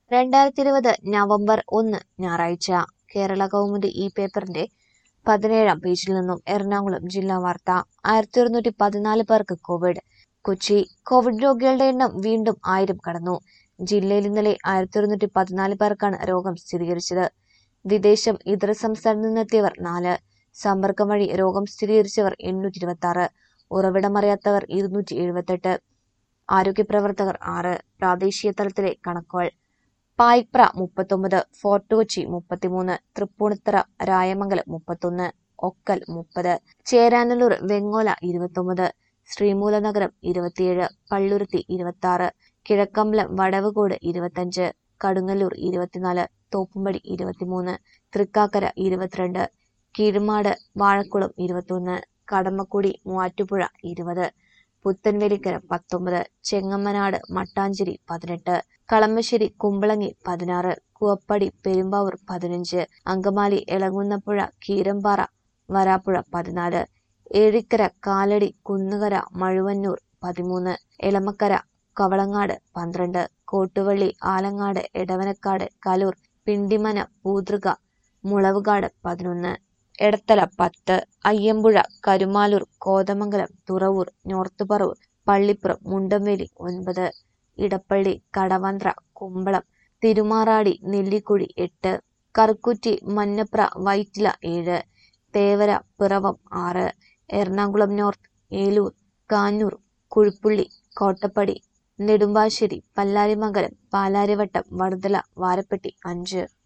2020 November 1 ഞായറാഴ്ച കേരള കൗമുദി ഈ പേപ്പറിന്റെ 17-ാം പേജിൽ നിന്നും എറണാകുളം ജില്ലാ വാർത്ത. 1114 പേർക്ക് കോവിഡ്. കൊച്ചി. കോവിഡ് രോഗികളുടെ എണ്ണം വീണ്ടും 1000 കടന്നു. ജില്ലയിൽ ഇന്നലെ 1114 പേർക്കാണ് രോഗം സ്ഥിരീകരിച്ചത്. വിദേശം ഇതര സംസ്ഥാനത്ത് നിന്നെത്തിയവർ 4. സമ്പർക്കം വഴി രോഗം സ്ഥിരീകരിച്ചവർ 826. ഉറവിടമറിയാത്തവർ 278. ആരോഗ്യപ്രവർത്തകർ 6. പ്രാദേശിക തലത്തിലെ കണക്കുകൾ. Payipra 39, fort Kochi 33, Thrippunithura Rayamangalam 31, Okkal 30, Cheranallur Vengola 29, Sreemoolanagaram 27, Palluruthy 26, Kizhakkambalam Vadavucode 25, Kadungalloor 24, Thoppumpady 23, Thrikkakara 22, Keezhmad Vazhakulam 21, Kadamakudy Muvattupuzha 20, Puthenvelikkara 19, Chengamanad Mattancherry 18, Kalamassery Kumbalangi 16, Kuvappady Perumbavoor 15, Angamaly Elamkunnapuzha Keerampara Varappuzha 14, Ezhikkara Kalady Kunnukara Mazhuvannoor 13, Elamakkara Kavalangad 12, Kottuvally Alangad Edavanakkad Kaloor Pindimana Poothrikka Mulavukad 11, Edathala 10, Ayyampuzha Karumalloor Kothamangalam Thuravoor north Paravur Pallippuram Mundamveli 9, Edappally Kadavanthra Kumbalam Thirumarady Nellikuzhi 8, Karukutty Mannapra Vyttila 7, Thevara Piravom 6, Ernakulam north Eloor Kanjoor Kuzhuppilly Kottappady Nedumbassery Pallarimangalam Palarivattom Vaduthala Varappetty 5.